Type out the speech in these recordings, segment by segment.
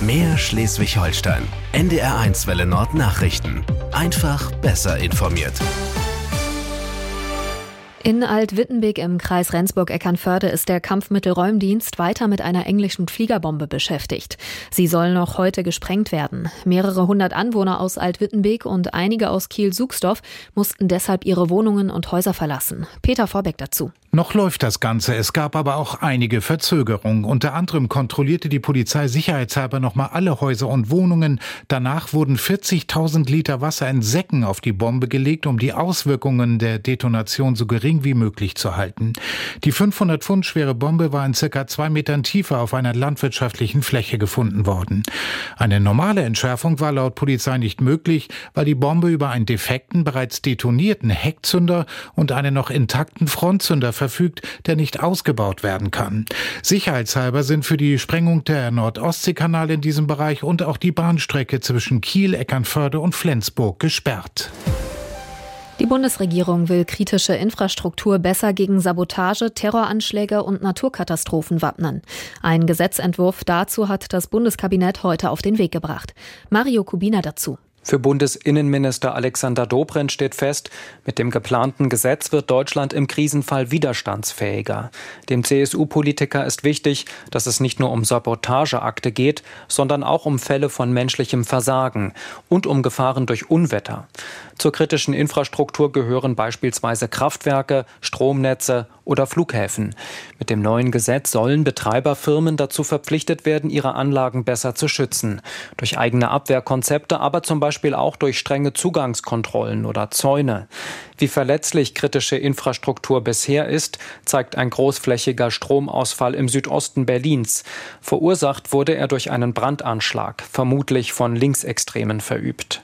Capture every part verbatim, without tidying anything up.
Mehr Schleswig-Holstein. N D R eins Welle Nord Nachrichten. Einfach besser informiert. In Alt-Wittenbek im Kreis Rendsburg-Eckernförde ist der Kampfmittelräumdienst weiter mit einer englischen Fliegerbombe beschäftigt. Sie soll noch heute gesprengt werden. Mehrere hundert Anwohner aus Alt-Wittenbek und einige aus Kiel-Suchsdorf mussten deshalb ihre Wohnungen und Häuser verlassen. Peter Vorbeck dazu. Noch läuft das Ganze, es gab aber auch einige Verzögerungen. Unter anderem kontrollierte die Polizei sicherheitshalber nochmal alle Häuser und Wohnungen. Danach wurden vierzigtausend Liter Wasser in Säcken auf die Bombe gelegt, um die Auswirkungen der Detonation so gering wie möglich zu halten. Die fünfhundert Pfund schwere Bombe war in circa zwei Metern Tiefe auf einer landwirtschaftlichen Fläche gefunden worden. Eine normale Entschärfung war laut Polizei nicht möglich, weil die Bombe über einen defekten, bereits detonierten Heckzünder und einen noch intakten Frontzünder verfügt, der nicht ausgebaut werden kann. Sicherheitshalber sind für die Sprengung der Nord-Ostsee-Kanal in diesem Bereich und auch die Bahnstrecke zwischen Kiel, Eckernförde und Flensburg gesperrt. Die Bundesregierung will kritische Infrastruktur besser gegen Sabotage, Terroranschläge und Naturkatastrophen wappnen. Ein Gesetzentwurf dazu hat das Bundeskabinett heute auf den Weg gebracht. Mario Kubina dazu. Für Bundesinnenminister Alexander Dobrindt steht fest, mit dem geplanten Gesetz wird Deutschland im Krisenfall widerstandsfähiger. Dem C S U-Politiker ist wichtig, dass es nicht nur um Sabotageakte geht, sondern auch um Fälle von menschlichem Versagen und um Gefahren durch Unwetter. Zur kritischen Infrastruktur gehören beispielsweise Kraftwerke, Stromnetze oder Flughäfen. Mit dem neuen Gesetz sollen Betreiberfirmen dazu verpflichtet werden, ihre Anlagen besser zu schützen. Durch eigene Abwehrkonzepte, aber zum Beispiel auch durch strenge Zugangskontrollen oder Zäune. Wie verletzlich kritische Infrastruktur bisher ist, zeigt ein großflächiger Stromausfall im Südosten Berlins. Verursacht wurde er durch einen Brandanschlag, vermutlich von Linksextremen verübt.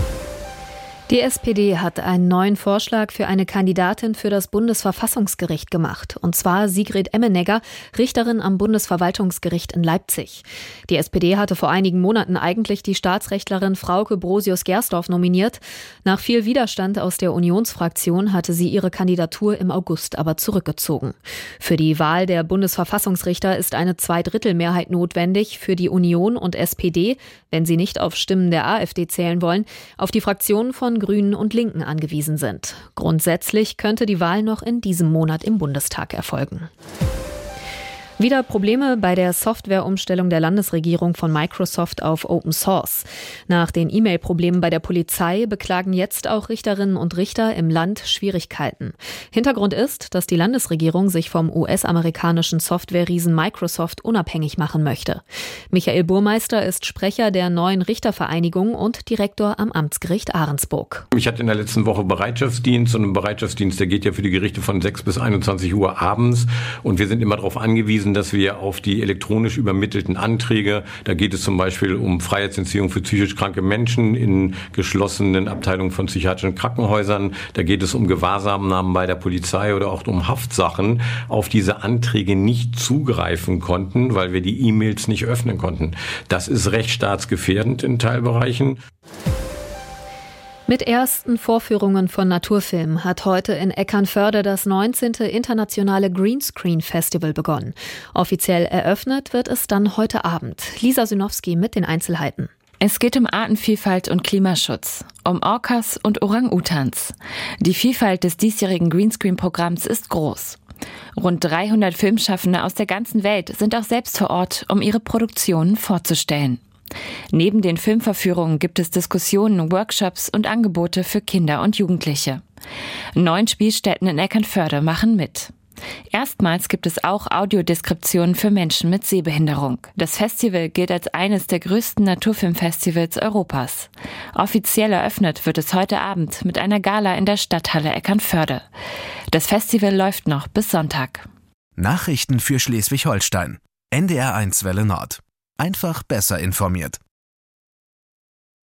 Die S P D hat einen neuen Vorschlag für eine Kandidatin für das Bundesverfassungsgericht gemacht, und zwar Sigrid Emmenegger, Richterin am Bundesverwaltungsgericht in Leipzig. Die S P D hatte vor einigen Monaten eigentlich die Staatsrechtlerin Frauke Brosius-Gersdorf nominiert. Nach viel Widerstand aus der Unionsfraktion hatte sie ihre Kandidatur im August aber zurückgezogen. Für die Wahl der Bundesverfassungsrichter ist eine Zweidrittelmehrheit notwendig, für die Union und S P D, wenn sie nicht auf Stimmen der AfD zählen wollen, auf die Fraktionen von Grünen und Linken angewiesen sind. Grundsätzlich könnte die Wahl noch in diesem Monat im Bundestag erfolgen. Wieder Probleme bei der Softwareumstellung der Landesregierung von Microsoft auf Open Source. Nach den E-Mail-Problemen bei der Polizei beklagen jetzt auch Richterinnen und Richter im Land Schwierigkeiten. Hintergrund ist, dass die Landesregierung sich vom U S-amerikanischen Software-Riesen Microsoft unabhängig machen möchte. Michael Burmeister ist Sprecher der neuen Richtervereinigung und Direktor am Amtsgericht Ahrensburg. Ich hatte in der letzten Woche Bereitschaftsdienst, und ein Bereitschaftsdienst, der geht ja für die Gerichte von sechs bis einundzwanzig Uhr abends, und wir sind immer darauf angewiesen, dass wir auf die elektronisch übermittelten Anträge, da geht es zum Beispiel um Freiheitsentziehung für psychisch kranke Menschen in geschlossenen Abteilungen von psychiatrischen Krankenhäusern, da geht es um Gewahrsamnahmen bei der Polizei oder auch um Haftsachen, auf diese Anträge nicht zugreifen konnten, weil wir die E-Mails nicht öffnen konnten. Das ist rechtsstaatsgefährdend in Teilbereichen. Mit ersten Vorführungen von Naturfilmen hat heute in Eckernförde das neunzehnte internationale Greenscreen Festival begonnen. Offiziell eröffnet wird es dann heute Abend. Lisa Synowski mit den Einzelheiten. Es geht um Artenvielfalt und Klimaschutz, um Orcas und Orang-Utans. Die Vielfalt des diesjährigen Greenscreen-Programms ist groß. Rund dreihundert Filmschaffende aus der ganzen Welt sind auch selbst vor Ort, um ihre Produktionen vorzustellen. Neben den Filmverführungen gibt es Diskussionen, Workshops und Angebote für Kinder und Jugendliche. Neun Spielstätten in Eckernförde machen mit. Erstmals gibt es auch Audiodeskriptionen für Menschen mit Sehbehinderung. Das Festival gilt als eines der größten Naturfilmfestivals Europas. Offiziell eröffnet wird es heute Abend mit einer Gala in der Stadthalle Eckernförde. Das Festival läuft noch bis Sonntag. Nachrichten für Schleswig-Holstein. N D R eins Welle Nord. Einfach besser informiert.